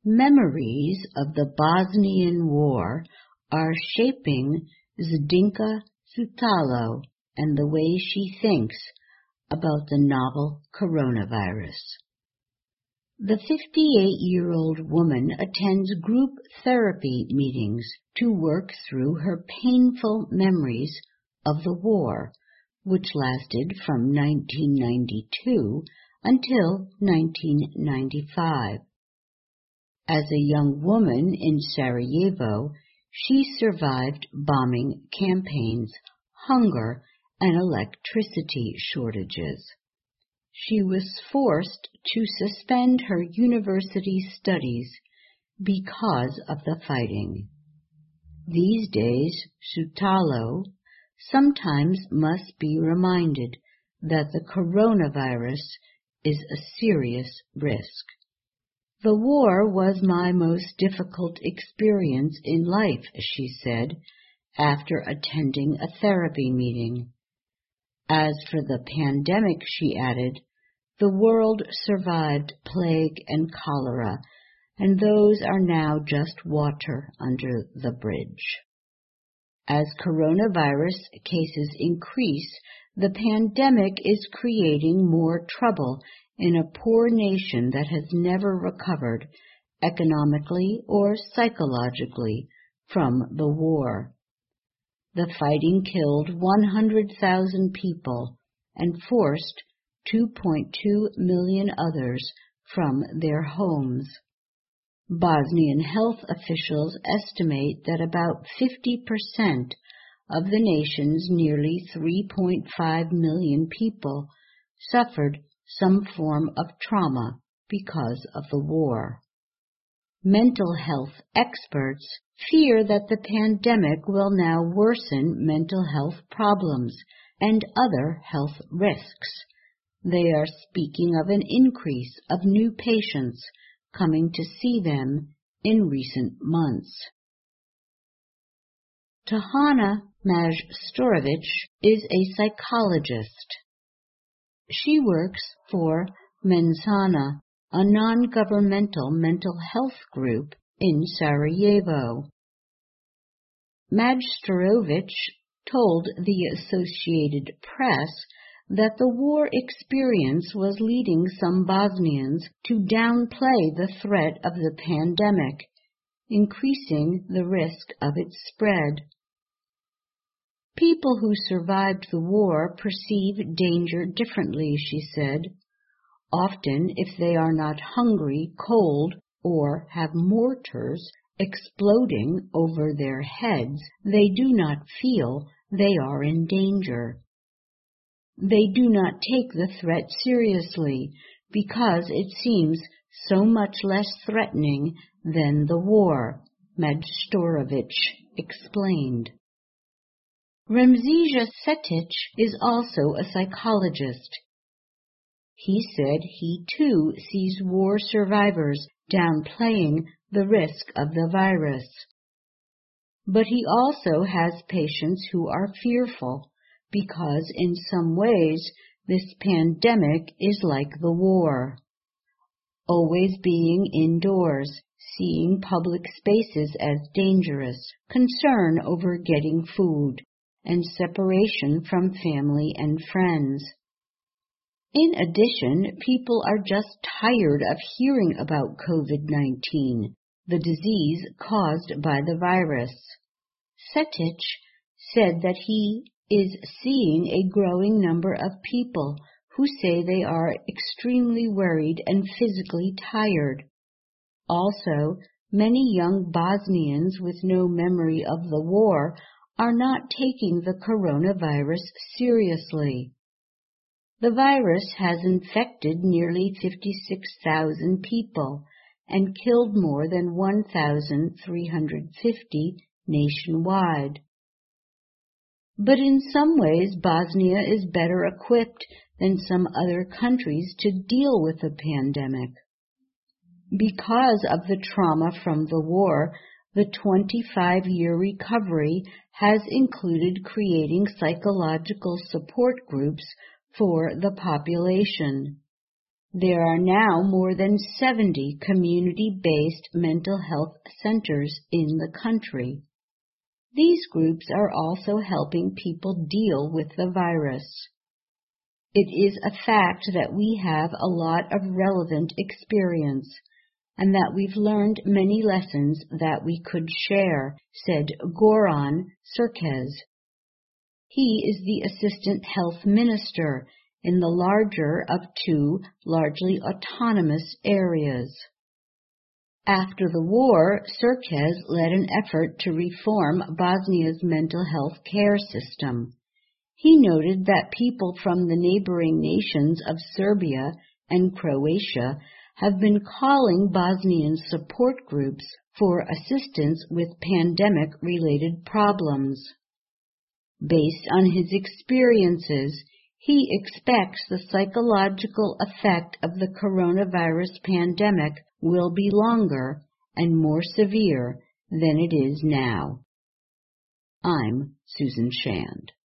Memories of the Bosnian War are shaping Zdinka Sutalo and the way she thinks about the novel coronavirus. The 58-year-old woman attends group therapy meetings to work through her painful memories of the war, which lasted from 1992 until 1995. As a young woman in Sarajevo, she survived bombing campaigns, hunger, and electricity shortages. She was forced to suspend her university studies because of the fighting. These days, Sutalo sometimes must be reminded that the coronavirus is a serious risk. The war was my most difficult experience in life, she said, after attending a therapy meeting. As for the pandemic, she added, the world survived plague and cholera, and those are now just water under the bridge. As coronavirus cases increase, the pandemic is creating more trouble in a poor nation that has never recovered, economically or psychologically, from the war. The fighting killed 100,000 people and forced 2.2 million others from their homes. Bosnian health officials estimate that about 50% of the nation's nearly 3.5 million people suffered some form of trauma because of the war. Mental health experts fear that the pandemic will now worsen mental health problems and other health risks. They are speaking of an increase of new patients coming to see them in recent months. Tahana Majstorovic is a psychologist. She works for Mensana, a non-governmental mental health group in Sarajevo. Majstorovic told the Associated Press that the war experience was leading some Bosnians to downplay the threat of the pandemic, increasing the risk of its spread. People who survived the war perceive danger differently, she said. Often, if they are not hungry, cold, or have mortars exploding over their heads, they do not feel they are in danger. They do not take the threat seriously because it seems so much less threatening than the war, Majstorovic explained. Remzija Setic is also a psychologist. He said he too sees war survivors downplaying the risk of the virus. But he also has patients who are fearful because in some ways this pandemic is like the war. Always being indoors, seeing public spaces as dangerous, concern over getting food, and separation from family and friends. In addition, people are just tired of hearing about COVID-19, the disease caused by the virus. Setic said that he is seeing a growing number of people who say they are extremely worried and physically tired. Also, many young Bosnians with no memory of the war are not taking the coronavirus seriously. The virus has infected nearly 56,000 people and killed more than 1,350 nationwide. But in some ways, Bosnia is better equipped than some other countries to deal with the pandemic. Because of the trauma from the war, the 25-year recovery has included creating psychological support groups for the population. There are now more than 70 community-based mental health centers in the country. These groups are also helping people deal with the virus. It is a fact that we have a lot of relevant experience and that we've learned many lessons that we could share, said Goran Cirquez. He is the Assistant Health Minister in the larger of two largely autonomous areas. After the war, Cirquez led an effort to reform Bosnia's mental health care system. He noted that people from the neighboring nations of Serbia and Croatia have been calling Bosnian support groups for assistance with pandemic-related problems. Based on his experiences, he expects the psychological effect of the coronavirus pandemic will be longer and more severe than it is now. I'm Susan Shand.